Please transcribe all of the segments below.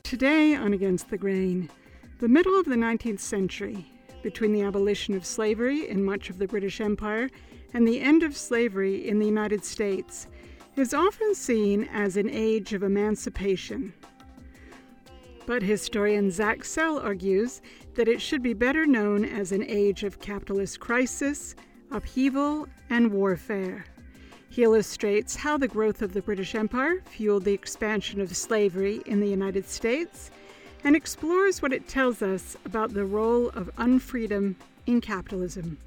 Today on Against the Grain, the middle of the 19th century, between the abolition of slavery in much of the British Empire and the end of slavery in the United States, is often seen as an age of emancipation. But historian Zach Sell argues that it should be better known as an age of capitalist crisis, upheaval, and warfare. He illustrates how the growth of the British Empire fueled the expansion of slavery in the United States and explores what it tells us about the role of unfreedom in capitalism.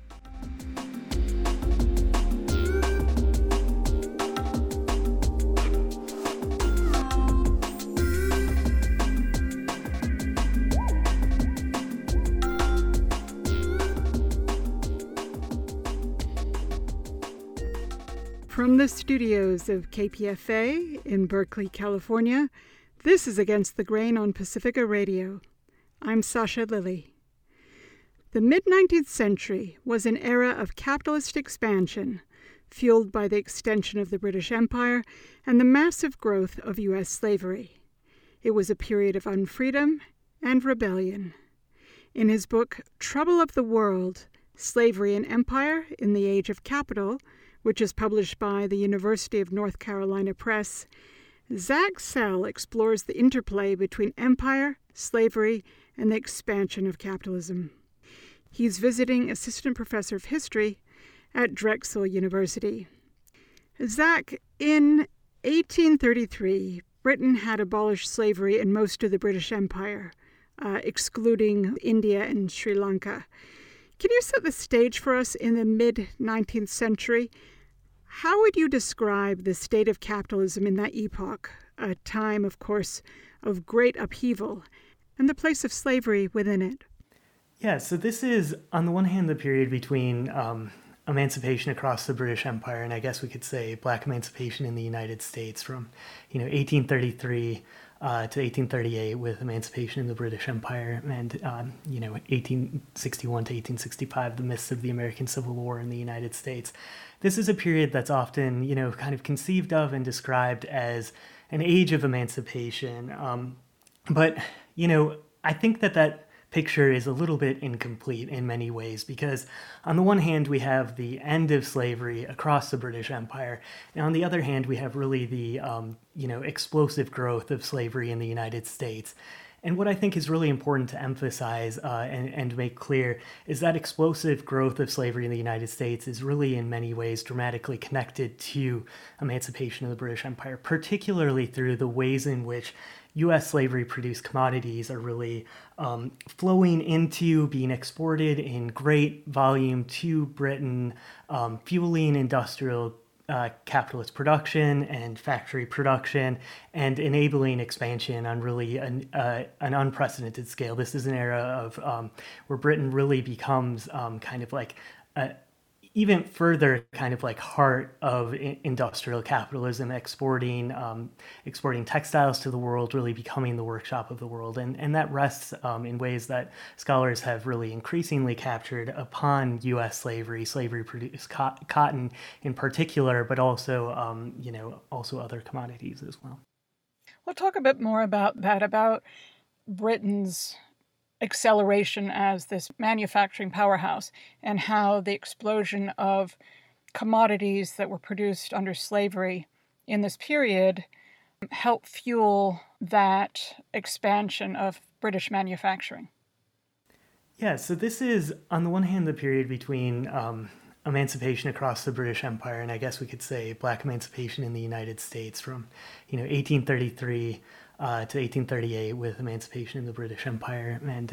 From the studios of KPFA in Berkeley, California, this is Against the Grain on Pacifica Radio. I'm Sasha Lilly. The mid-19th century was an era of capitalist expansion, fueled by the extension of the British Empire and the massive growth of U.S. slavery. It was a period of unfreedom and rebellion. In his book, Trouble of the World, Slavery and Empire in the Age of Capital, which is published by the University of North Carolina Press, Zach Sell explores the interplay between empire, slavery, and the expansion of capitalism. He's visiting assistant professor of history at Drexel University. Zach, in 1833, Britain had abolished slavery in most of the British Empire, excluding India and Sri Lanka. Can you set the stage for us in the mid-19th century? How would you describe the state of capitalism in that epoch, a time, of course, of great upheaval, and the place of slavery within it? Yeah, so this is, on the one hand, the period between emancipation across the British Empire, and I guess we could say Black emancipation in the United States from, 1833 to 1838 with emancipation in the British Empire, and 1861 to 1865, the midst of the American Civil War in the United States. This is a period that's often, kind of conceived of and described as an age of emancipation. But I think that picture is a little bit incomplete in many ways, because on the one hand, we have the end of slavery across the British Empire, and on the other hand, we have really the, explosive growth of slavery in the United States. And what I think is really important to emphasize and make clear is that explosive growth of slavery in the United States is really in many ways dramatically connected to emancipation of the British Empire, particularly through the ways in which U.S. slavery-produced commodities are really flowing into, being exported in great volume to Britain, fueling industrial capitalist production and factory production, and enabling expansion on really an unprecedented scale. This is an era of where Britain really becomes kind of like even further kind of like heart of industrial capitalism, exporting textiles to the world, really becoming the workshop of the world. And that rests in ways that scholars have really increasingly captured upon U.S. slavery-produced cotton in particular, but also, also other commodities as well. We'll talk a bit more about that, about Britain's acceleration as this manufacturing powerhouse, and how the explosion of commodities that were produced under slavery in this period helped fuel that expansion of British manufacturing. Yeah, so this is, on the one hand, the period between emancipation across the British Empire, and I guess we could say Black emancipation in the United States from, 1833 to 1838 with emancipation in the British Empire, and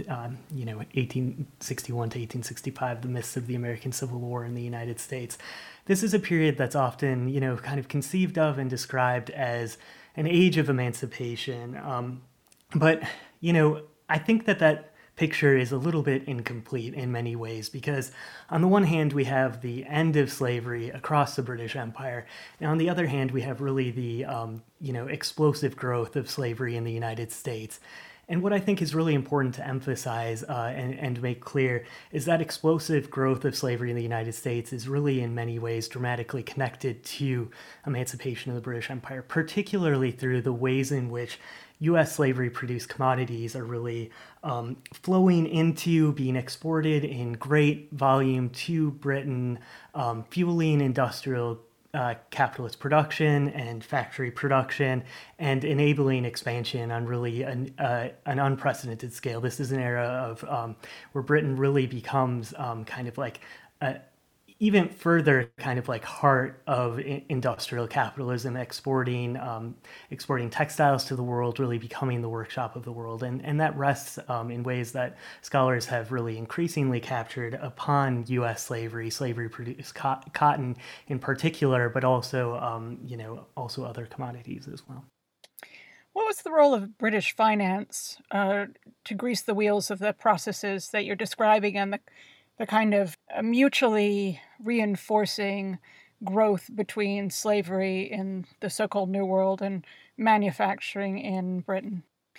1861 to 1865, the midst of the American Civil War in the United States. This is a period that's often, kind of conceived of and described as an age of emancipation. But I think that picture is a little bit incomplete in many ways, because on the one hand, we have the end of slavery across the British Empire, and on the other hand, we have really the, explosive growth of slavery in the United States. And what I think is really important to emphasize and make clear is that explosive growth of slavery in the United States is really in many ways dramatically connected to emancipation of the British Empire, particularly through the ways in which U.S. slavery-produced commodities are really flowing into, being exported in great volume to Britain, fueling industrial capitalist production and factory production, and enabling expansion on really an unprecedented scale. This is an era of where Britain really becomes kind of like even further kind of like heart of industrial capitalism, exporting textiles to the world, really becoming the workshop of the world. And that rests in ways that scholars have really increasingly captured upon U.S. slavery-produced cotton in particular, but also, also other commodities as well. What was the role of British finance to grease the wheels of the processes that you're describing and the kind of mutually reinforcing growth between slavery in the so-called New World and manufacturing in Britain?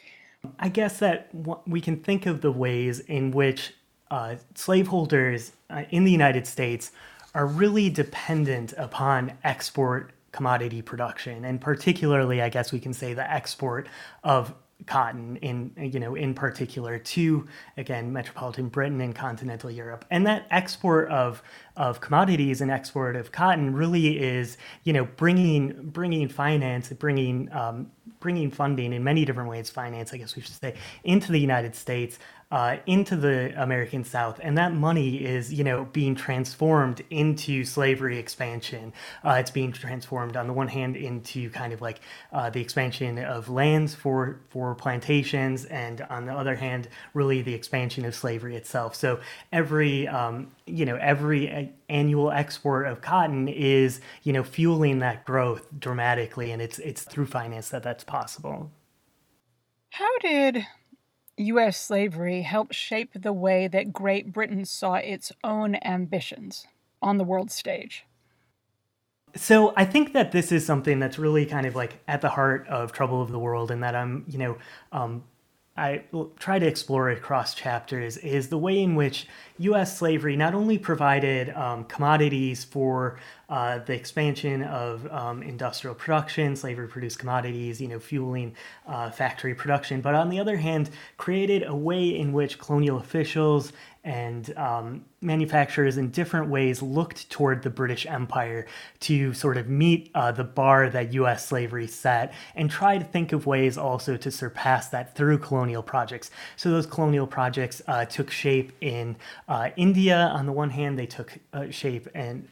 I guess that we can think of the ways in which slaveholders in the United States are really dependent upon export commodity production, and particularly, I guess we can say the export of cotton in particular to, again, metropolitan Britain and continental Europe. And that export of commodities and export of cotton really is, bringing finance, bringing funding in many different ways, finance, I guess we should say, into the United States, into the American South. And that money is, being transformed into slavery expansion. It's being transformed on the one hand into kind of like the expansion of lands for plantations, and on the other hand, really the expansion of slavery itself. So every annual export of cotton is, fueling that growth dramatically, and it's through finance that's possible. How did U.S. slavery help shape the way that Great Britain saw its own ambitions on the world stage? So I think that this is something that's really kind of like at the heart of Trouble of the World, and that I try to explore across chapters, is the way in which U.S. slavery not only provided commodities for the expansion of industrial production, slavery-produced commodities, fueling factory production, but on the other hand, created a way in which colonial officials and manufacturers in different ways looked toward the British Empire to sort of meet the bar that U.S. slavery set, and try to think of ways also to surpass that through colonial projects. So those colonial projects took shape in India. On the one hand, they took shape in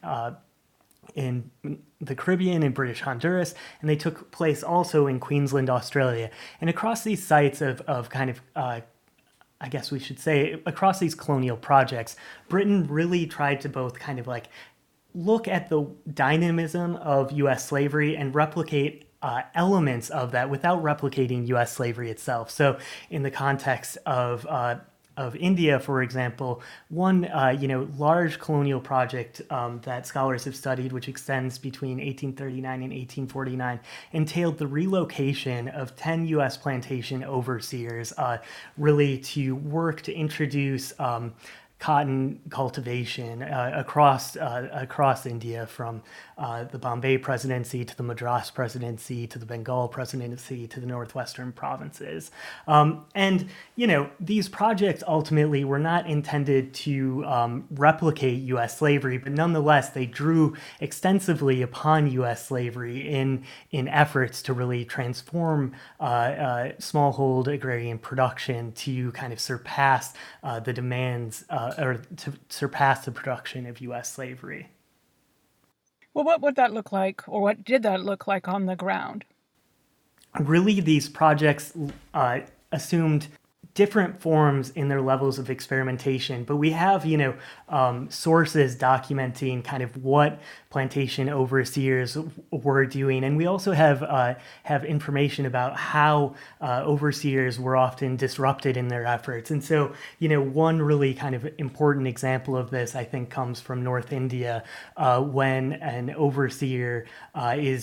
the Caribbean and British Honduras, and they took place also in Queensland, Australia. And across these sites of kind of I guess we should say, across these colonial projects, Britain really tried to both kind of like look at the dynamism of U.S. slavery and replicate elements of that without replicating U.S. slavery itself. So in the context of India, for example, one large colonial project that scholars have studied, which extends between 1839 and 1849, entailed the relocation of 10 U.S. plantation overseers, really to work to introduce cotton cultivation across India, from the Bombay presidency to the Madras presidency to the Bengal presidency to the northwestern provinces. And these projects ultimately were not intended to replicate U.S. slavery, but nonetheless they drew extensively upon U.S. slavery in efforts to really transform smallhold agrarian production to kind of surpass the demands or to surpass the production of U.S. slavery. Well, what would that look like, or what did that look like on the ground? Really, these projects assumed different forms in their levels of experimentation, but we have, sources documenting kind of what plantation overseers were doing, and we also have information about how overseers were often disrupted in their efforts. And so, one really kind of important example of this, I think, comes from North India, when an overseer is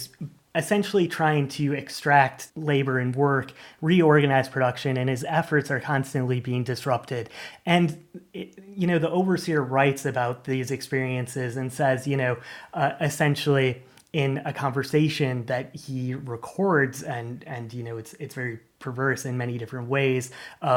essentially trying to extract labor and work, reorganize production, and his efforts are constantly being disrupted. And, the overseer writes about these experiences and says, essentially in a conversation that he records, and it's very perverse in many different ways,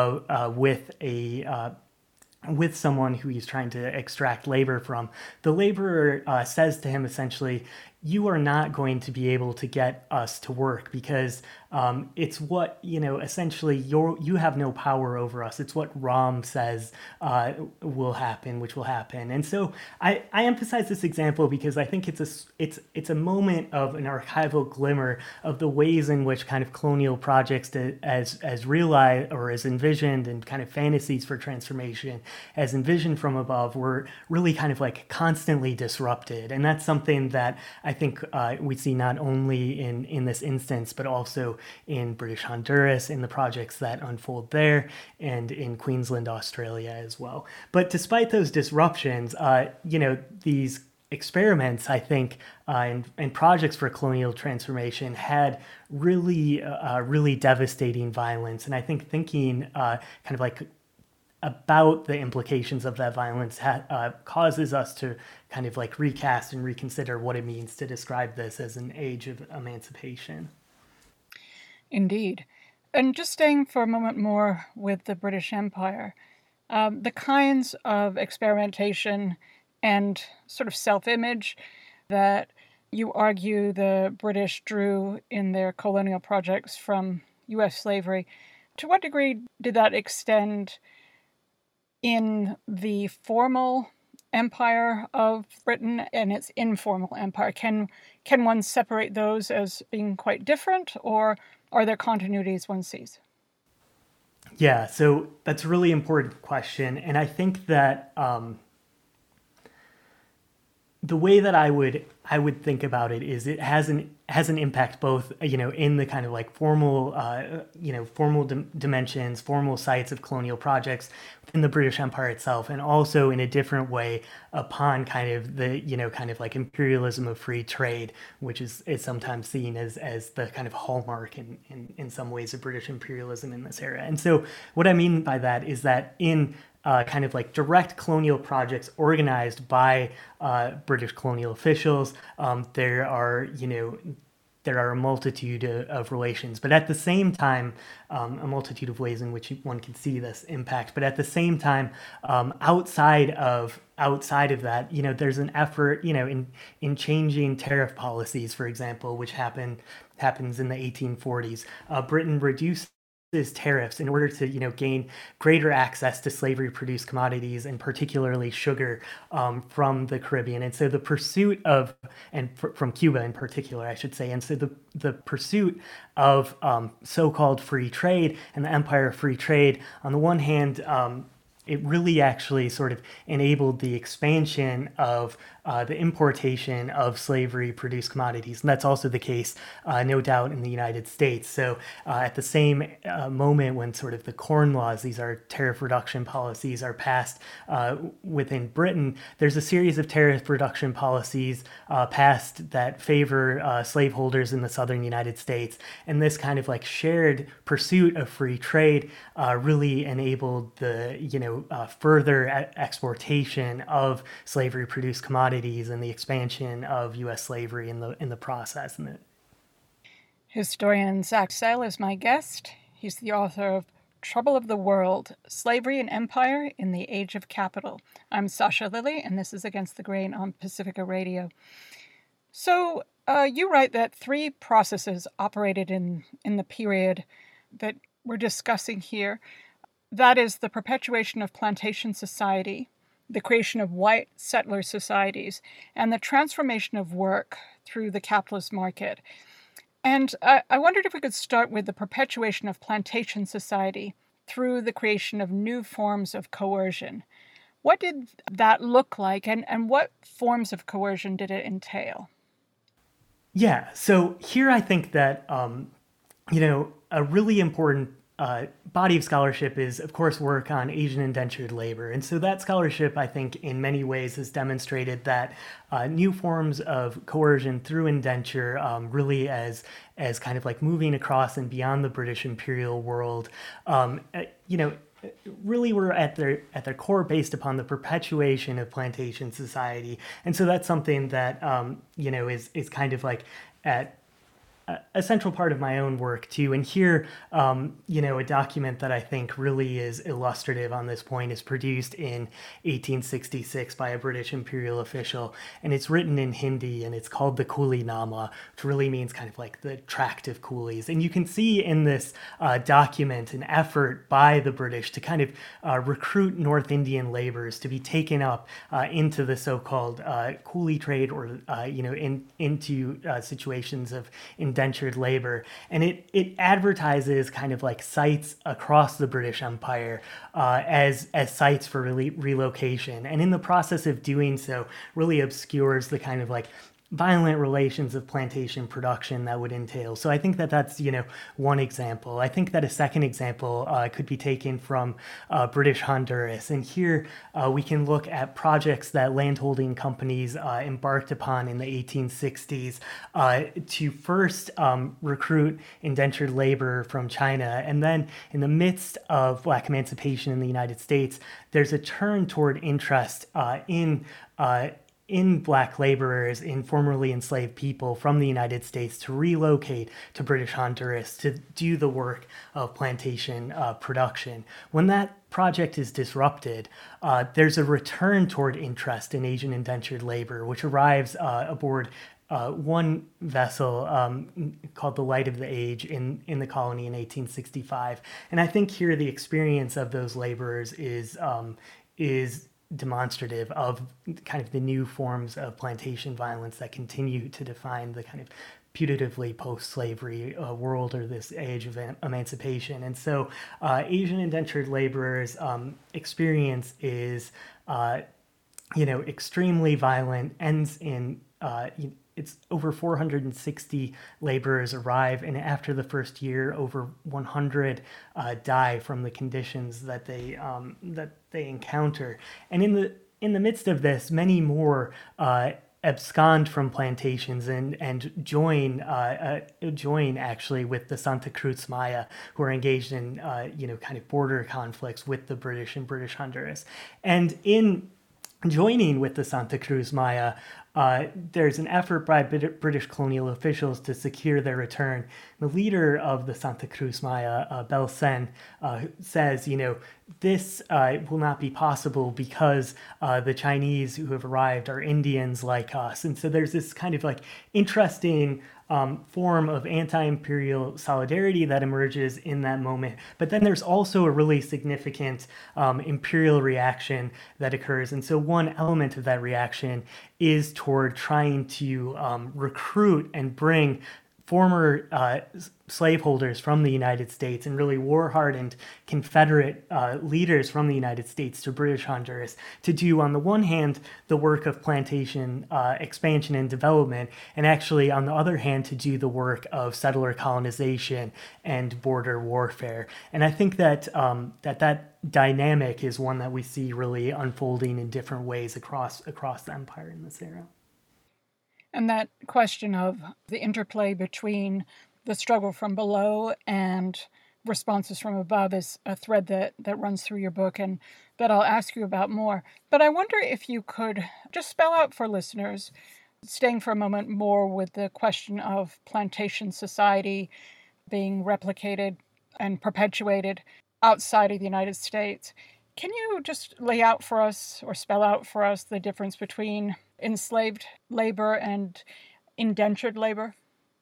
with someone who he's trying to extract labor from. The laborer says to him essentially, you are not going to be able to get us to work because it's what, essentially you have no power over us. It's what Ram says will happen, which will happen. And so I emphasize this example because I think it's a moment of an archival glimmer of the ways in which kind of colonial projects as realized or as envisioned and kind of fantasies for transformation as envisioned from above were really kind of like constantly disrupted. And that's something that I think we see not only in this instance, but also in British Honduras, in the projects that unfold there, and in Queensland, Australia as well. But despite those disruptions, these experiments, I think, and projects for colonial transformation had really devastating violence. And I think thinking kind of like about the implications of that violence causes us to kind of like recast and reconsider what it means to describe this as an age of emancipation. Indeed. And just staying for a moment more with the British Empire, the kinds of experimentation and sort of self-image that you argue the British drew in their colonial projects from U.S. slavery, to what degree did that extend in the formal empire of Britain and its informal empire? Can one separate those as being quite different, or are there continuities one sees? Yeah, so that's a really important question. And I think that the way that I would think about it is it has an impact both in the kind of like formal dimensions, formal sites of colonial projects in the British Empire itself, and also in a different way upon kind of the kind of like imperialism of free trade, which is sometimes seen as the kind of hallmark in some ways of British imperialism in this era. And so what I mean by that is that in kind of like direct colonial projects organized by British colonial officials, there are a multitude of relations, but at the same time, a multitude of ways in which one can see this impact. But at the same time, outside of that, there's an effort, in changing tariff policies, for example, which happens in the 1840s. Britain reduced tariffs in order to gain greater access to slavery produced commodities, and particularly sugar, from the Caribbean. And so the pursuit of, and from Cuba in particular, I should say, and so the pursuit of so-called free trade and the empire of free trade, on the one hand, it really actually sort of enabled the expansion of the importation of slavery-produced commodities. And that's also the case, no doubt, in the United States. So at the same moment when sort of the Corn Laws, these are tariff reduction policies, are passed within Britain, there's a series of tariff reduction policies passed that favor slaveholders in the southern United States. And this kind of like shared pursuit of free trade really enabled the, further exportation of slavery-produced commodities and the expansion of U.S. slavery in the process. Historian Zach Sell is my guest. He's the author of Trouble of the World, Slavery and Empire in the Age of Capital. I'm Sasha Lilly, and this is Against the Grain on Pacifica Radio. So you write that three processes operated in the period that we're discussing here. That is the perpetuation of plantation society, the creation of white settler societies, and the transformation of work through the capitalist market. And I wondered if we could start with the perpetuation of plantation society through the creation of new forms of coercion. What did that look like, and what forms of coercion did it entail? Yeah, so here I think that, a really important body of scholarship is, of course, work on Asian indentured labor. And so that scholarship, I think, in many ways has demonstrated that new forms of coercion through indenture, really as kind of like moving across and beyond the British imperial world, really were at their core based upon the perpetuation of plantation society. And so that's something that, is kind of like at a central part of my own work too. And here, a document that I think really is illustrative on this point is produced in 1866 by a British imperial official, and it's written in Hindi, and it's called the Coolie Nama, which really means kind of like the tract of coolies. And you can see in this document an effort by the British to kind of recruit North Indian laborers to be taken up into the so-called coolie trade, or into situations of indentured labor. And it advertises kind of like sites across the British Empire as sites for relocation. And in the process of doing so, really obscures the kind of like violent relations of plantation production that would entail. So I think that that's, one example. I think that a second example could be taken from British Honduras. And here we can look at projects that landholding companies embarked upon in the 1860s to first recruit indentured labor from China. And then in the midst of Black emancipation in the United States, there's a turn toward interest in Black laborers, in formerly enslaved people from the United States, to relocate to British Honduras to do the work of plantation production. When that project is disrupted, there's a return toward interest in Asian indentured labor, which arrives aboard one vessel called the Light of the Age in the colony in 1865. And I think here the experience of those laborers is demonstrative of kind of the new forms of plantation violence that continue to define the kind of putatively post-slavery world, or this age of emancipation. And so Asian indentured laborers' experience is, extremely violent, ends in it's over 460 laborers arrive, and after the first year, over 100 die from the conditions that they encounter. And in the midst of this, many more abscond from plantations and join actually with the Santa Cruz Maya, who are engaged in kind of border conflicts with the British and British Honduras. And in joining with the Santa Cruz Maya, there's an effort by British colonial officials to secure their return. The leader of the Santa Cruz Maya, Belsen, says, this will not be possible because the Chinese who have arrived are Indians like us. And so there's this kind of like interesting form of anti-imperial solidarity that emerges in that moment. But then there's also a really significant imperial reaction that occurs. And so one element of that reaction is toward trying to recruit and bring former slaveholders from the United States and really war-hardened Confederate leaders from the United States to British Honduras to do, on the one hand, the work of plantation expansion and development, and actually, on the other hand, to do the work of settler colonization and border warfare. And I think that that dynamic is one that we see really unfolding in different ways across the empire in this era. And that question of the interplay between the struggle from below and responses from above is a thread that runs through your book, and that I'll ask you about more. But I wonder if you could just spell out for listeners, staying for a moment more with the question of plantation society being replicated and perpetuated outside of the United States. Can you just lay out for us or spell out for us the difference between enslaved labor and indentured labor?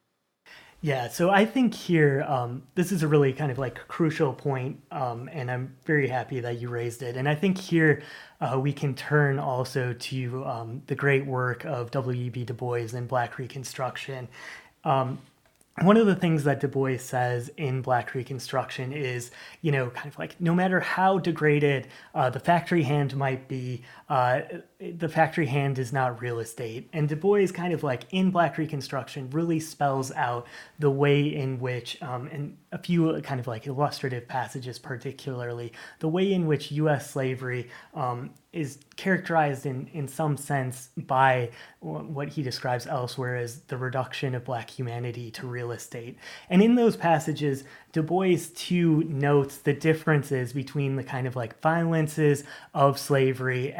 Yeah, so I think here, this is a really kind of like crucial point, and I'm very happy that you raised it. And I think here we can turn also to the great work of W.E.B. Du Bois in Black Reconstruction. One of the things that Du Bois says in Black Reconstruction is, kind of like, no matter how degraded the factory hand might be, the factory hand is not real estate. And Du Bois kind of like in Black Reconstruction really spells out the way in which, and a few kind of like illustrative passages particularly, the way in which U.S. slavery is characterized in some sense by what he describes elsewhere as the reduction of Black humanity to real estate. And in those passages, Du Bois too notes the differences between the kind of like violences of slavery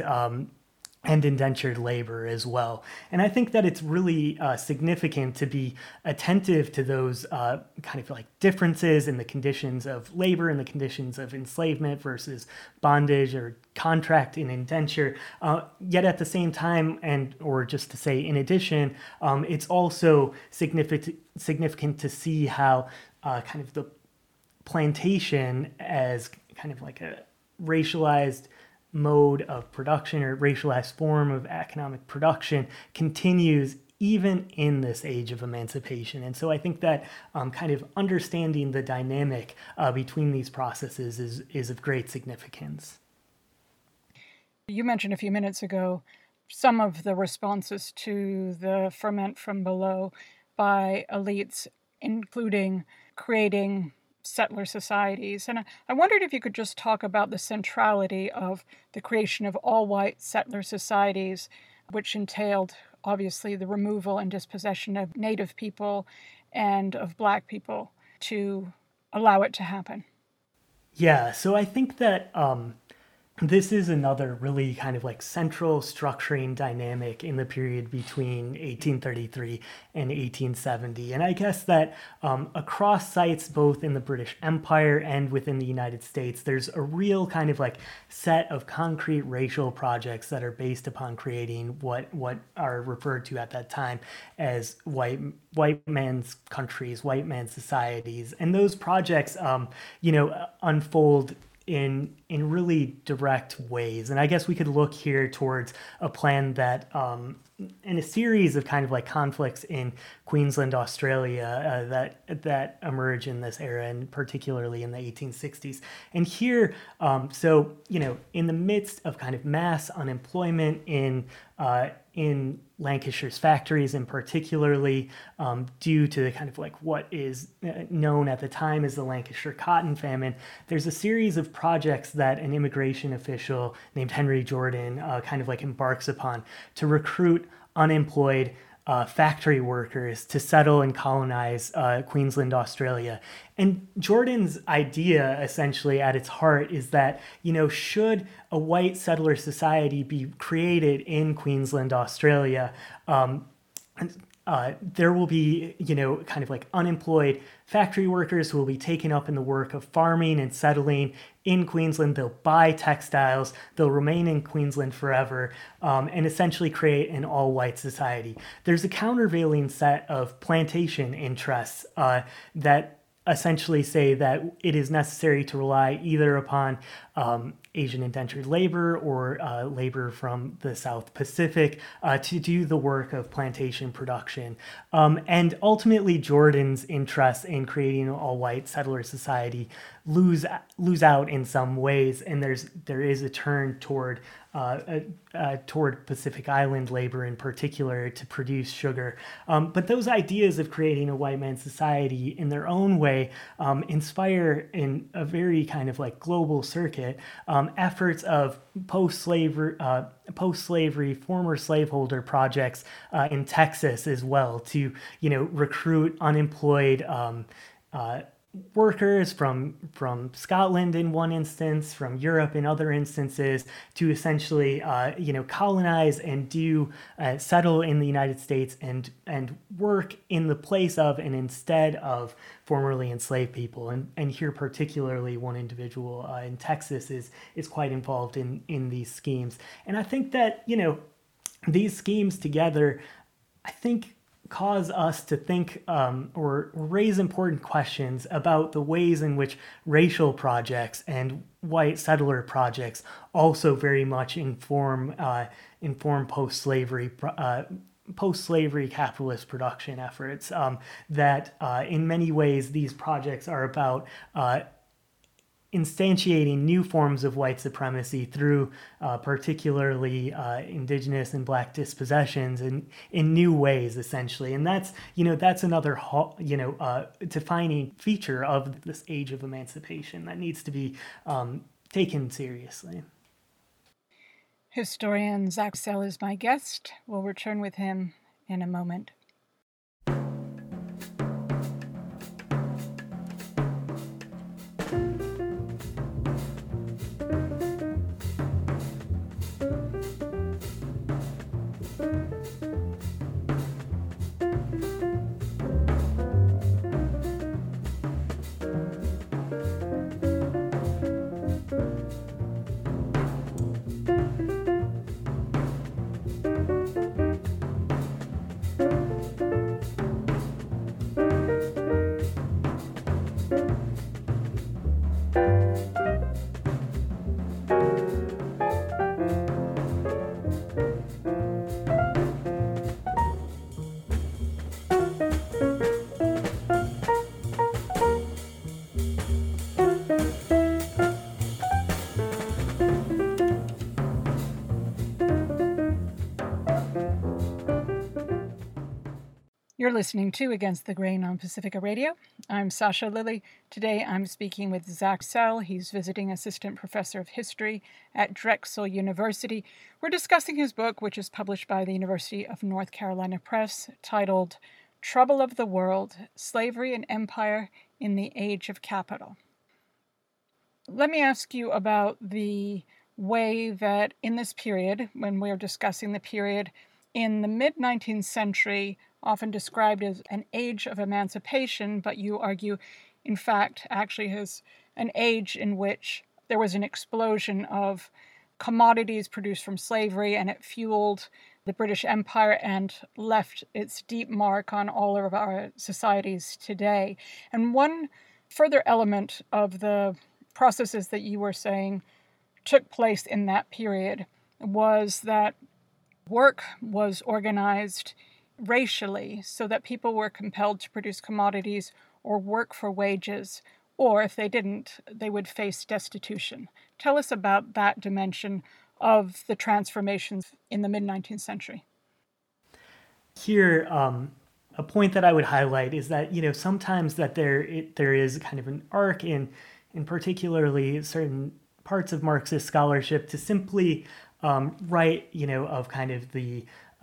and indentured labor as well. And I think that it's really significant to be attentive to those kind of like differences in the conditions of labor and the conditions of enslavement versus bondage or contract and indenture. Yet at the same time, or just to say in addition, it's also significant to see how kind of the plantation as kind of like a racialized mode of production or racialized form of economic production continues even in this age of emancipation. And so I think that kind of understanding the dynamic between these processes is of great significance. You mentioned a few minutes ago some of the responses to the ferment from below by elites, including creating settler societies. And I wondered if you could just talk about the centrality of the creation of all-white settler societies, which entailed, obviously, the removal and dispossession of Native people and of Black people to allow it to happen. Yeah, so I think that this is another really kind of like central structuring dynamic in the period between 1833 and 1870. And I guess that across sites, both in the British Empire and within the United States, there's a real kind of like set of concrete racial projects that are based upon creating what are referred to at that time as white man's countries, white man's societies. And those projects, unfold in really direct ways. And I guess we could look here towards a plan that in a series of kind of like conflicts in Queensland, Australia, that emerge in this era, and particularly in the 1860s. And here, in the midst of kind of mass unemployment in Lancashire's factories, and particularly due to the kind of like what is known at the time as the Lancashire cotton famine, there's a series of projects that an immigration official named Henry Jordan kind of like embarks upon to recruit unemployed factory workers to settle and colonize Queensland, Australia. And Jordan's idea, essentially at its heart, is that, should a white settler society be created in Queensland, Australia, there will be, kind of like unemployed factory workers who will be taken up in the work of farming and settling in Queensland. They'll buy textiles, they'll remain in Queensland forever, and essentially create an all-white society. There's a countervailing set of plantation interests that essentially say that it is necessary to rely either upon Asian indentured labor or labor from the South Pacific to do the work of plantation production. And ultimately, Jordan's interest in creating an all-white settler society lose out in some ways, and there is a turn toward Pacific Island labor in particular to produce sugar. But those ideas of creating a white man's society in their own way inspire in a very kind of like global circuit efforts of post-slavery former slaveholder projects in Texas as well to recruit unemployed workers from Scotland in one instance, from Europe in other instances, to essentially colonize and settle in the United States and work in the place of and instead of formerly enslaved people. And here particularly one individual in Texas is quite involved in these schemes. And I think that these schemes together, I think, cause us to think or raise important questions about the ways in which racial projects and white settler projects also very much inform post-slavery capitalist production efforts. That in many ways these projects are about instantiating new forms of white supremacy through particularly indigenous and black dispossessions in new ways, essentially. And that's another defining feature of this age of emancipation that needs to be taken seriously. Historian Zach Sell is my guest. We'll return with him in a moment. You're listening to Against the Grain on Pacifica Radio. I'm Sasha Lilly. Today I'm speaking with Zach Sell. He's visiting assistant professor of history at Drexel University. We're discussing his book, which is published by the University of North Carolina Press, titled Trouble of the World, Slavery and Empire in the Age of Capital. Let me ask you about the way that in this period, when we're discussing the period in the mid-19th century, often described as an age of emancipation, but you argue, in fact, actually is an age in which there was an explosion of commodities produced from slavery, and it fueled the British Empire and left its deep mark on all of our societies today. And one further element of the processes that you were saying took place in that period was that work was organized racially so that people were compelled to produce commodities or work for wages, or if they didn't, they would face destitution. Tell us about that dimension of the transformations in the mid-19th century. Here, a point that I would highlight is that, sometimes that there is kind of an arc in particularly certain parts of Marxist scholarship to simply write, of kind of the,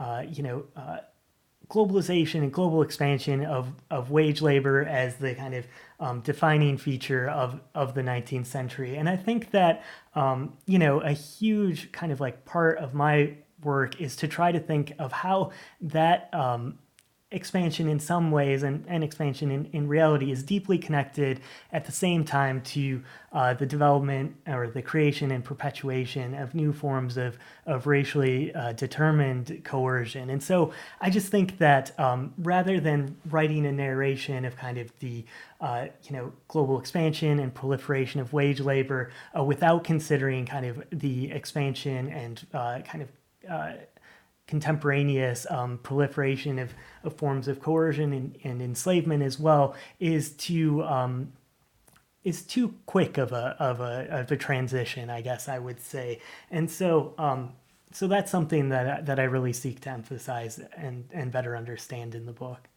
globalization and global expansion of wage labor as the kind of defining feature of the 19th century. And I think that, a huge kind of like part of my work is to try to think of how that expansion in some ways and expansion in reality is deeply connected at the same time to the development or the creation and perpetuation of new forms of racially determined coercion. And so I just think that rather than writing a narration of kind of the global expansion and proliferation of wage labor without considering kind of the expansion and contemporaneous proliferation of forms of coercion and enslavement as well is too quick of a transition, I guess I would say. And so that's something that I really seek to emphasize and better understand in the book.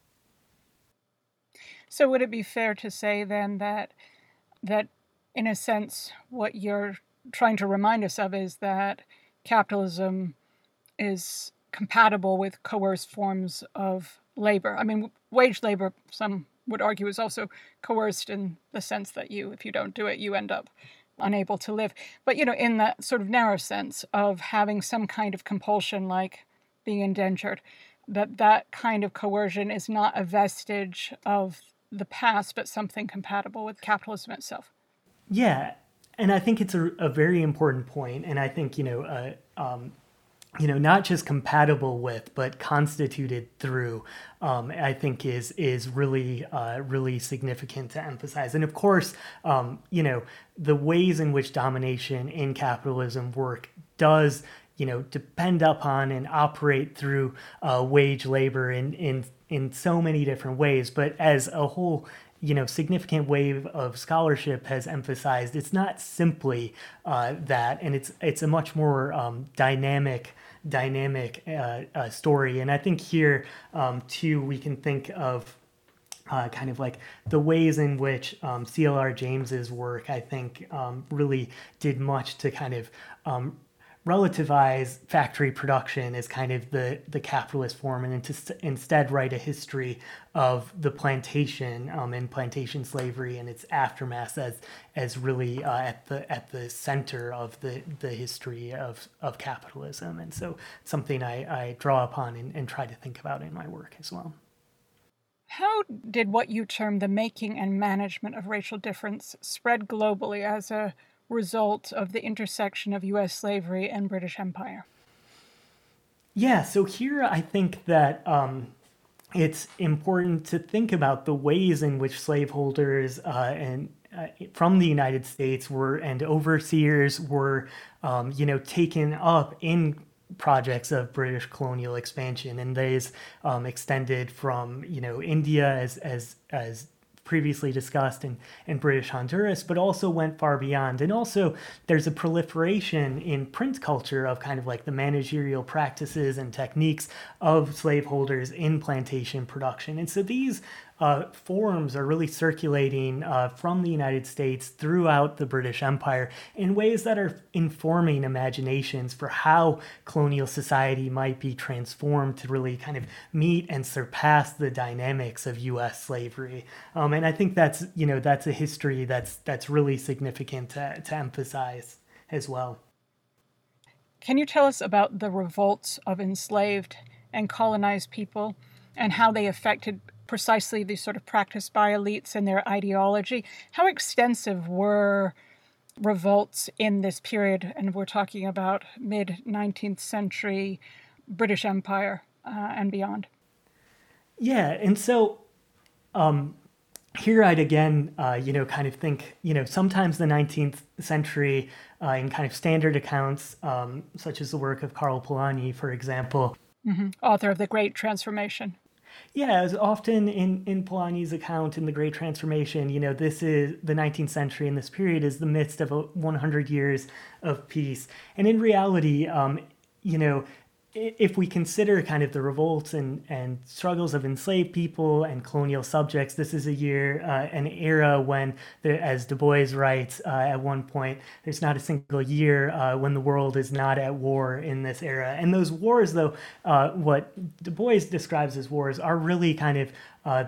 So would it be fair to say then that in a sense what you're trying to remind us of is that capitalism is compatible with coerced forms of labor? I mean, wage labor, some would argue, is also coerced in the sense that if you don't do it, you end up unable to live. But, in that sort of narrow sense of having some kind of compulsion, like being indentured, that kind of coercion is not a vestige of the past, but something compatible with capitalism itself. Yeah, and I think it's a very important point, and I think, not just compatible with, but constituted through, I think is really, really significant to emphasize. And of course, the ways in which domination in capitalism work does, depend upon and operate through wage labor in so many different ways. But as a whole, significant wave of scholarship has emphasized, it's not simply that, and it's a much more dynamic story. And I think here too we can think of kind of like the ways in which C.L.R. James's work, I think, really did much to kind of relativize factory production as kind of the capitalist form, and to instead write a history of the plantation and plantation slavery and its aftermath as really at the center of the history of capitalism. And so something I draw upon and try to think about in my work as well. How did what you term the making and management of racial difference spread globally as a result of the intersection of U.S. slavery and British Empire? Yeah, so here I think that it's important to think about the ways in which slaveholders from the United States and overseers were, taken up in projects of British colonial expansion, and these extended from India as previously discussed in British Honduras, but also went far beyond. And also there's a proliferation in print culture of kind of like the managerial practices and techniques of slaveholders in plantation production. And so these forms are really circulating from the United States throughout the British Empire in ways that are informing imaginations for how colonial society might be transformed to really kind of meet and surpass the dynamics of U.S. slavery. And I think that's a history that's really significant to emphasize as well. Can you tell us about the revolts of enslaved and colonized people and how they affected precisely the sort of practice by elites and their ideology? How extensive were revolts in this period? And we're talking about mid-19th century British Empire and beyond. Yeah, and so here I'd again, kind of think, sometimes the 19th century in kind of standard accounts, such as the work of Karl Polanyi, for example. Mm-hmm. Author of The Great Transformation. Yeah, as often in Polanyi's account in The Great Transformation, this is the 19th century, and this period is the midst of 100 years of peace. And in reality, if we consider kind of the revolts and struggles of enslaved people and colonial subjects, this is an era when, as Du Bois writes at one point, there's not a single year when the world is not at war in this era. And those wars, though, what Du Bois describes as wars, are really kind of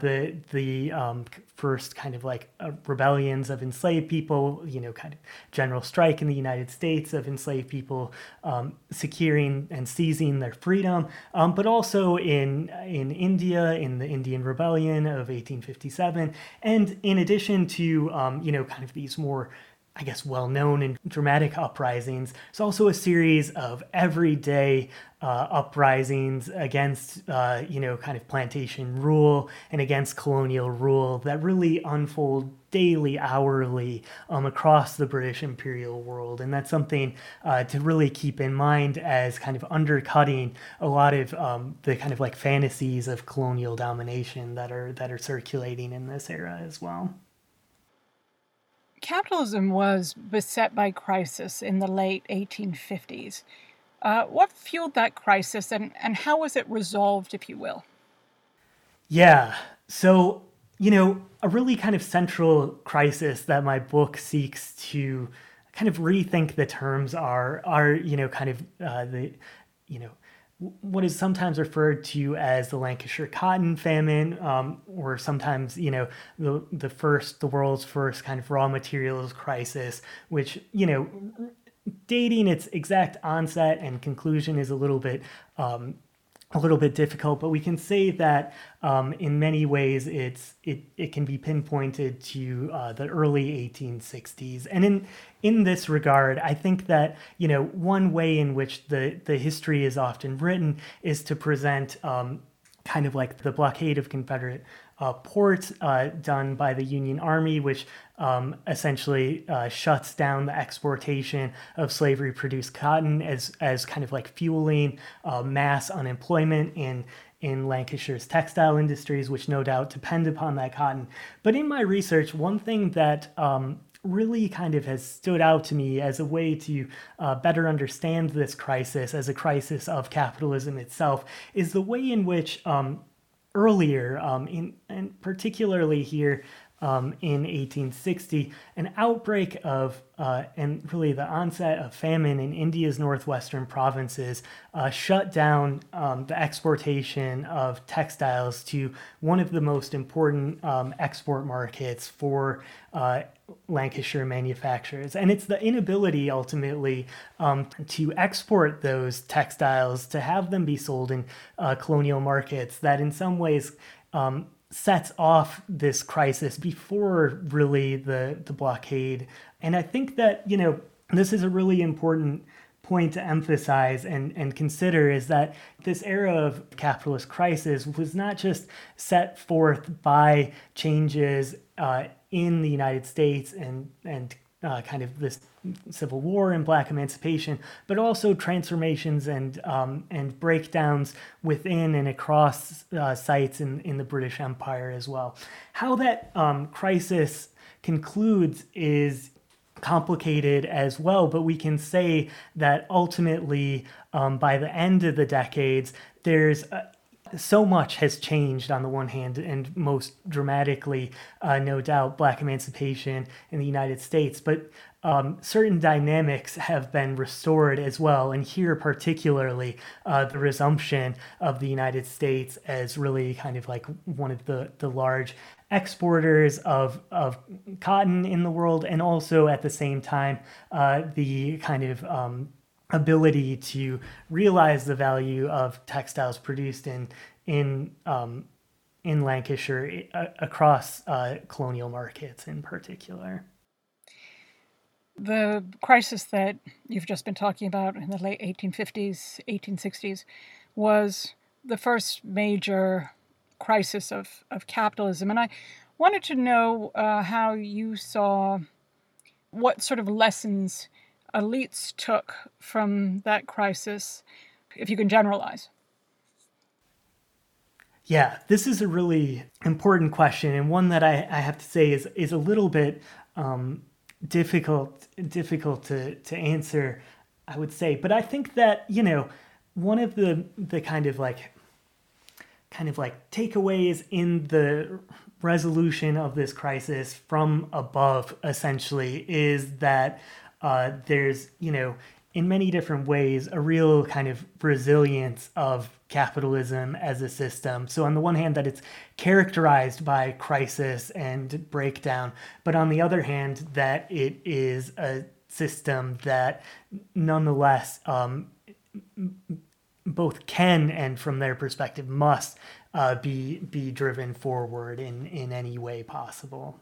the first kind of like rebellions of enslaved people, kind of general strike in the United States of enslaved people securing and seizing their freedom, but also in India, in the Indian Rebellion of 1857. And in addition to, kind of these more, I guess, well-known and dramatic uprisings, there's also a series of everyday uprisings against, kind of plantation rule and against colonial rule that really unfold daily, hourly across the British imperial world. And that's something to really keep in mind as kind of undercutting a lot of the kind of like fantasies of colonial domination that are circulating in this era as well. Capitalism was beset by crisis in the late 1850s. What fueled that crisis, and how was it resolved, if you will? Yeah, so, a really kind of central crisis that my book seeks to kind of rethink the terms are kind of what is sometimes referred to as the Lancashire cotton famine, or sometimes, the world's first kind of raw materials crisis, which, dating its exact onset and conclusion is a little bit difficult, but we can say that in many ways it can be pinpointed to the early 1860s. And in this regard, I think that one way in which the history is often written is to present kind of like the blockade of Confederate ports done by the Union Army, which essentially shuts down the exportation of slavery-produced cotton as kind of like fueling mass unemployment in Lancashire's textile industries, which no doubt depend upon that cotton. But in my research, one thing that really kind of has stood out to me as a way to better understand this crisis as a crisis of capitalism itself is the way in which earlier, and particularly here in 1860, an outbreak of, and really the onset of famine in India's northwestern provinces shut down the exportation of textiles to one of the most important export markets for Lancashire manufacturers. And it's the inability ultimately to export those textiles, to have them be sold in colonial markets, that in some ways sets off this crisis before really the blockade. And I think that, this is a really important point to emphasize and consider, is that this era of capitalist crisis was not just set forth by changes in the United States and kind of this Civil War and Black emancipation, but also transformations and breakdowns within and across sites in the British Empire as well. How that crisis concludes is complicated as well, but we can say that ultimately, by the end of the decades, there's so much has changed on the one hand, and most dramatically, no doubt, Black emancipation in the United States, but certain dynamics have been restored as well. And here particularly, the resumption of the United States as really kind of like one of the large exporters of cotton in the world, and also at the same time, the kind of ability to realize the value of textiles produced in Lancashire across colonial markets in particular. The crisis that you've just been talking about in the late 1850s, 1860s was the first major crisis of capitalism. And I wanted to know how you saw what sort of lessons elites took from that crisis, if you can generalize. Yeah, this is a really important question, and one that I have to say is a little bit difficult to answer, I would say. But I think that, one of the kind of like takeaways in the resolution of this crisis from above, essentially, is that there's, in many different ways, a real kind of resilience of capitalism as a system. So on the one hand, that it's characterized by crisis and breakdown, but on the other hand, that it is a system that nonetheless both can and, from their perspective, must be driven forward in any way possible.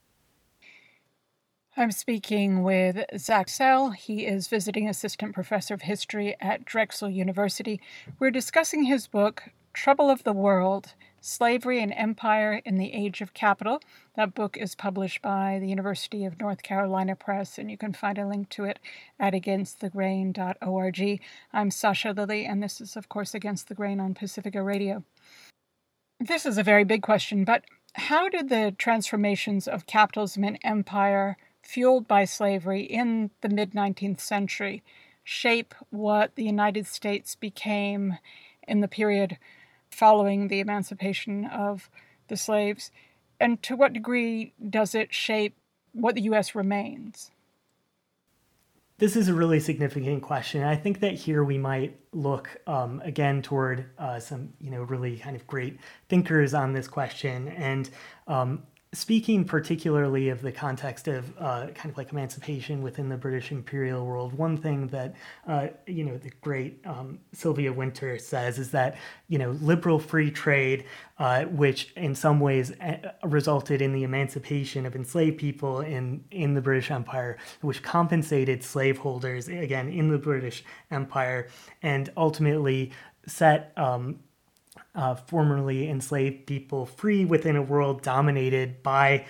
I'm speaking with Zach Sell. He is visiting assistant professor of history at Drexel University. We're discussing his book, Trouble of the World, Slavery and Empire in the Age of Capital. That book is published by the University of North Carolina Press, and you can find a link to it at againstthegrain.org. I'm Sasha Lilly, and this is, of course, Against the Grain on Pacifica Radio. This is a very big question, but how did the transformations of capitalism and empire fueled by slavery in the mid-19th century shape what the United States became in the period following the emancipation of the slaves? And to what degree does it shape what the U.S. remains? This is a really significant question. I think that here we might look again toward some, really kind of great thinkers on this question. And speaking particularly of the context of kind of like emancipation within the British imperial world, one thing that, the great Sylvia Wynter says is that, liberal free trade, which in some ways resulted in the emancipation of enslaved people in the British Empire, which compensated slaveholders, again, in the British Empire, and ultimately set formerly enslaved people free within a world dominated by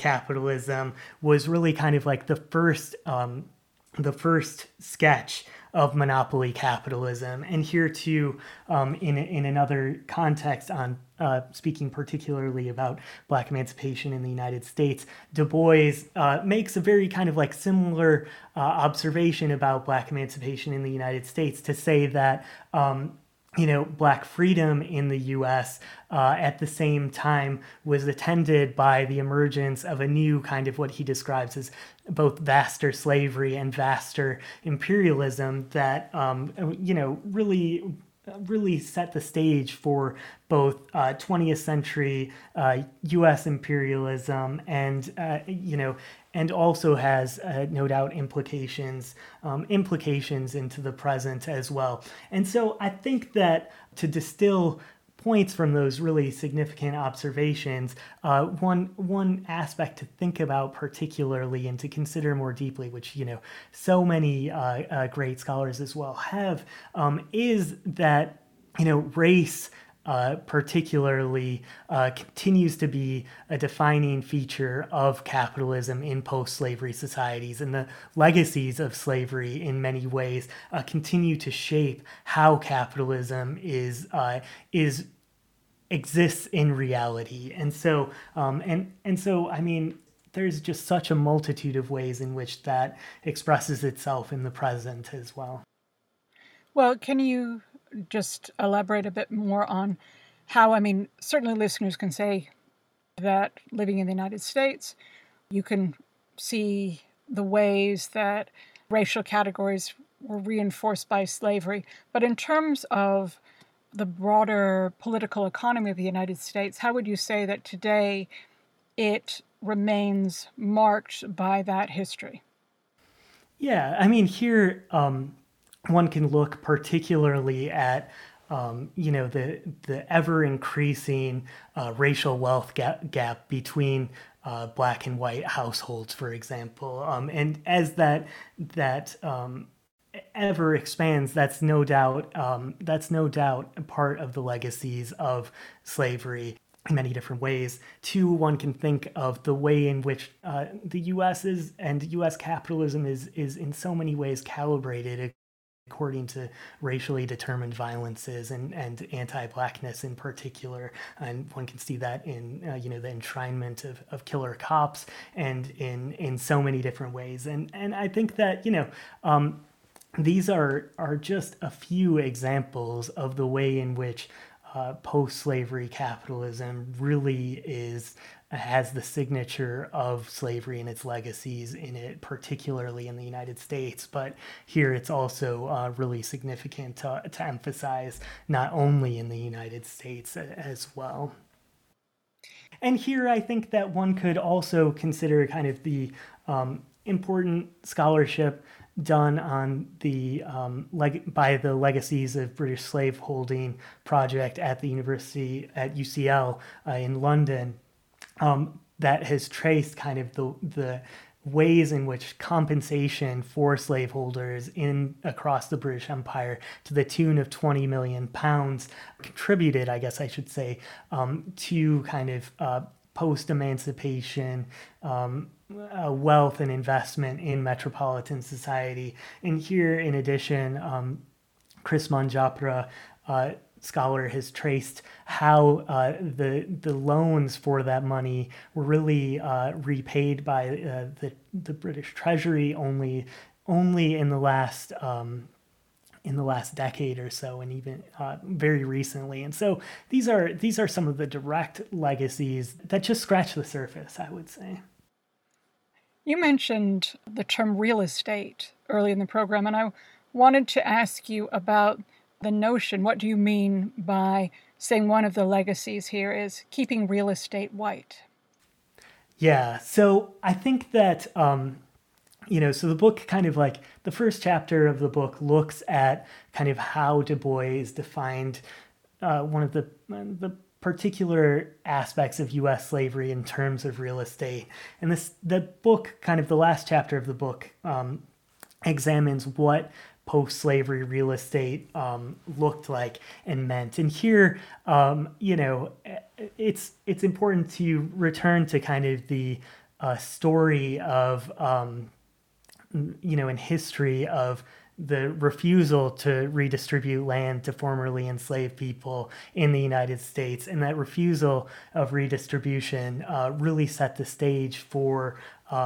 capitalism, was really kind of like the first sketch of monopoly capitalism. And here too, in another context on speaking particularly about Black emancipation in the United States, Du Bois makes a very kind of like similar observation about Black emancipation in the United States to say that Black freedom in the U.S. At the same time was attended by the emergence of a new kind of what he describes as both vaster slavery and vaster imperialism that, really set the stage for both 20th century U.S. imperialism and also has no doubt implications into the present as well. And so I think that to distill points from those really significant observations, one aspect to think about particularly and to consider more deeply, which so many great scholars as well have, is that race particularly continues to be a defining feature of capitalism in post-slavery societies, and the legacies of slavery in many ways continue to shape how capitalism exists in reality. And so I mean, there's just such a multitude of ways in which that expresses itself in the present as well. Well, can you just elaborate a bit more on how, certainly listeners can say that living in the United States, you can see the ways that racial categories were reinforced by slavery. But in terms of the broader political economy of the United States, how would you say that today it remains marked by that history? Yeah, here one can look particularly at the ever increasing racial wealth gap between Black and white households, for example, and as that ever expands, that's no doubt part of the legacies of slavery in many different ways. Two, one can think of the way in which the U.S. and U.S. capitalism is in so many ways calibrated according to racially determined violences and anti-Blackness in particular. And one can see that in the enshrinement of killer cops and in so many different ways. And I think that these are just a few examples of the way in which post-slavery capitalism really has the signature of slavery and its legacies in it, particularly in the United States. But here it's also really significant to emphasize not only in the United States as well. And here I think that one could also consider kind of the important scholarship done on by the Legacies of British Slaveholding project at the university at UCL in London, that has traced kind of the ways in which compensation for slaveholders across the British Empire to the tune of 20 million pounds contributed, I guess I should say, to kind of post-emancipation wealth and investment in metropolitan society. And here, in addition, Chris Manjapra, scholar, has traced how the loans for that money were really repaid by the British Treasury only in the last decade or so, and even very recently. And so these are some of the direct legacies that just scratch the surface, I would say. You mentioned the term real estate early in the program, and I wanted to ask you about the notion. What do you mean by saying one of the legacies here is keeping real estate white? Yeah, so I think that, so the book kind of like the first chapter of the book looks at kind of how Du Bois defined one of the particular aspects of U.S. slavery in terms of real estate. And the book, kind of the last chapter of the book, examines what post-slavery real estate looked like and meant. And here, it's important to return to kind of the story of, in history of the refusal to redistribute land to formerly enslaved people in the United States. And that refusal of redistribution really set the stage for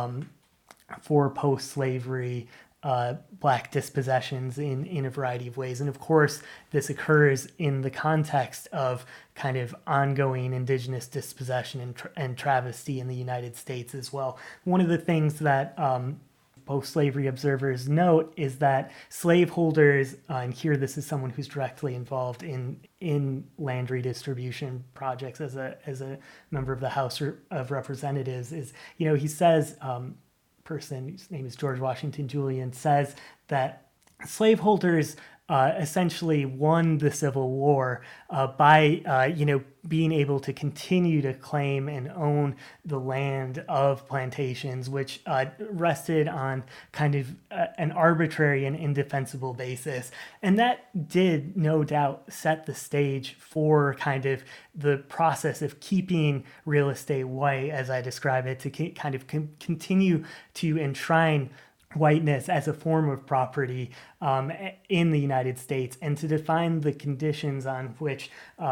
post-slavery Black dispossessions in a variety of ways. And of course, this occurs in the context of kind of ongoing indigenous dispossession and travesty in the United States as well. One of the things that post-slavery observers note is that slaveholders, and here this is someone who's directly involved in land redistribution projects as a member of the House of Representatives, is, he says, person whose name is George Washington Julian, says that slaveholders essentially won the Civil War by being able to continue to claim and own the land of plantations, which rested on kind of an arbitrary and indefensible basis. And that did no doubt set the stage for kind of the process of keeping real estate white, as I describe it, to kind of continue to enshrine whiteness as a form of property in the United States, and to define the conditions on which,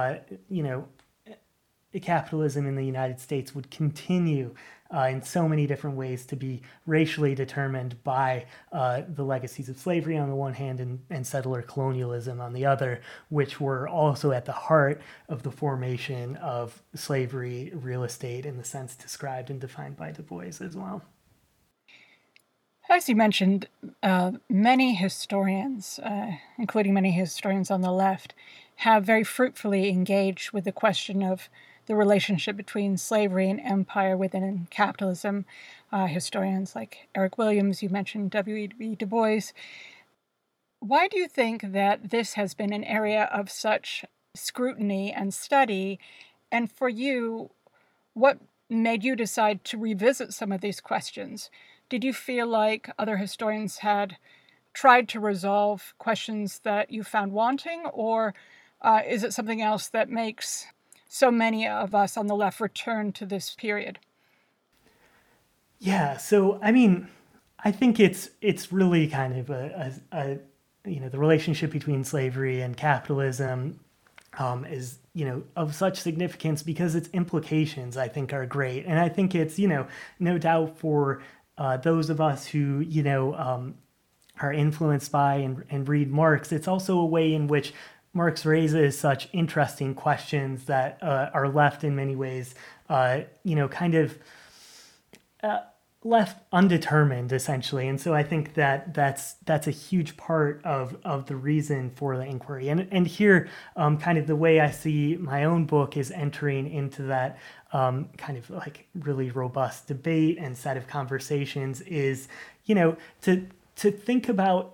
capitalism in the United States would continue in so many different ways to be racially determined by the legacies of slavery on the one hand and settler colonialism on the other, which were also at the heart of the formation of slavery real estate in the sense described and defined by Du Bois as well. As you mentioned, many historians, including many historians on the left, have very fruitfully engaged with the question of the relationship between slavery and empire within capitalism. Historians like Eric Williams, you mentioned W.E.B. Du Bois. Why do you think that this has been an area of such scrutiny and study? And for you, what made you decide to revisit some of these questions? Did you feel like other historians had tried to resolve questions that you found wanting, or is it something else that makes so many of us on the left return to this period? Yeah, so I mean, I think it's really kind of the relationship between slavery and capitalism is of such significance because its implications, I think, are great, and I think it's no doubt for those of us who, are influenced by and read Marx, it's also a way in which Marx raises such interesting questions that are left in many ways, left undetermined, essentially. And so I think that that's a huge part of the reason for the inquiry. And here, kind of the way I see my own book is entering into that kind of like really robust debate and set of conversations is, to think about,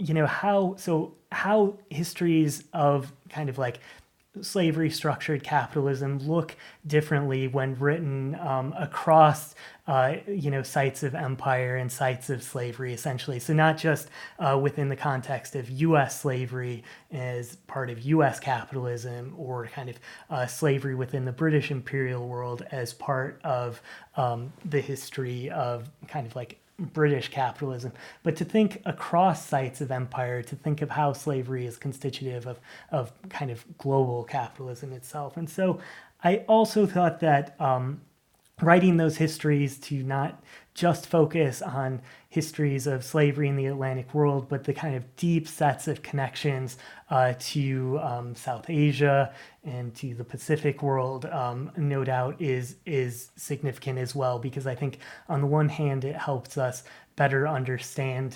how histories of kind of like slavery structured capitalism look differently when written across sites of empire and sites of slavery, essentially. So not just within the context of U.S. slavery as part of U.S. capitalism, or kind of slavery within the British imperial world as part of the history of kind of like British capitalism, but to think across sites of empire, to think of how slavery is constitutive of kind of global capitalism itself. And so I also thought that writing those histories to not just focus on histories of slavery in the Atlantic world, but the kind of deep sets of connections to South Asia and to the Pacific world, no doubt is significant as well, because I think on the one hand, it helps us better understand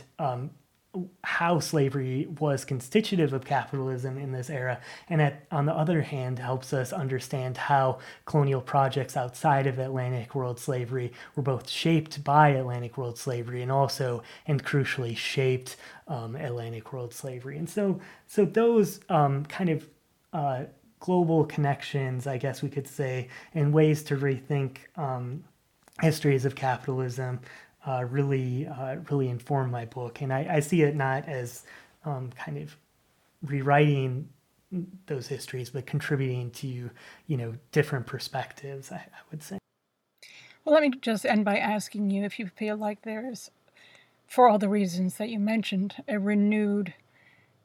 how slavery was constitutive of capitalism in this era, and on the other hand, helps us understand how colonial projects outside of Atlantic world slavery were both shaped by Atlantic world slavery and also, and crucially, shaped Atlantic world slavery. And so those kind of global connections, I guess we could say, and ways to rethink histories of capitalism really informed my book. And I see it not as kind of rewriting those histories, but contributing to, different perspectives, I would say. Well, let me just end by asking you if you feel like there's, for all the reasons that you mentioned, a renewed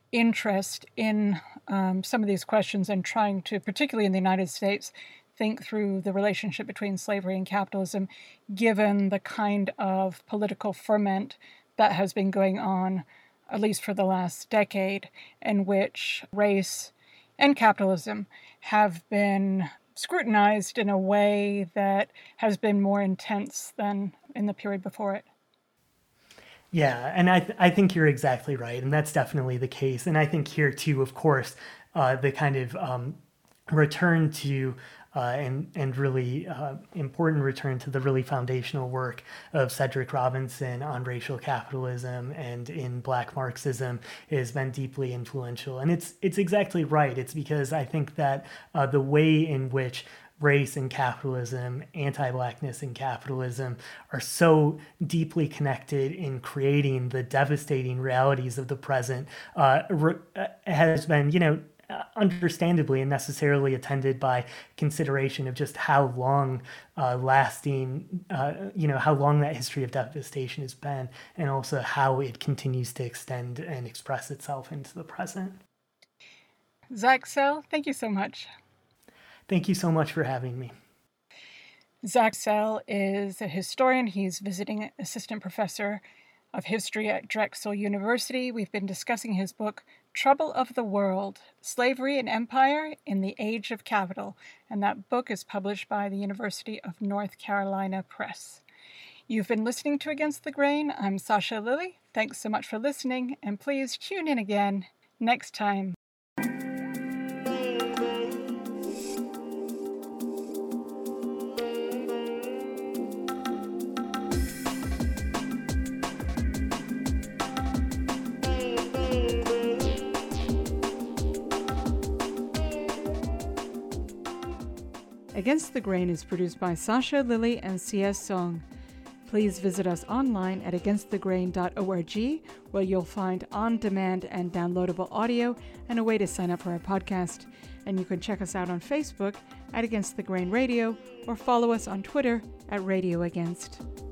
interest in some of these questions and trying to, particularly in the United States, think through the relationship between slavery and capitalism, given the kind of political ferment that has been going on, at least for the last decade, in which race and capitalism have been scrutinized in a way that has been more intense than in the period before it. Yeah, and I think you're exactly right, and that's definitely the case. And I think here too, of course, the kind of return to and really important return to the really foundational work of Cedric Robinson on racial capitalism and in Black Marxism has been deeply influential. And it's exactly right. It's because I think that the way in which race and capitalism, anti-Blackness and capitalism are so deeply connected in creating the devastating realities of the present has been, understandably and necessarily attended by consideration of just how long lasting, how long that history of devastation has been, and also how it continues to extend and express itself into the present. Zach Sell, thank you so much. Thank you so much for having me. Zach Sell is a historian. He's visiting assistant professor of history at Drexel University. We've been discussing his book, Trouble of the World, Slavery and Empire in the Age of Capital, and that book is published by the University of North Carolina Press. You've been listening to Against the Grain. I'm Sasha Lilley. Thanks so much for listening, and please tune in again next time. Against the Grain is produced by Sasha Lilley and C.S. Song. Please visit us online at againstthegrain.org, where you'll find on-demand and downloadable audio and a way to sign up for our podcast. And you can check us out on Facebook at Against the Grain Radio or follow us on Twitter at Radio Against.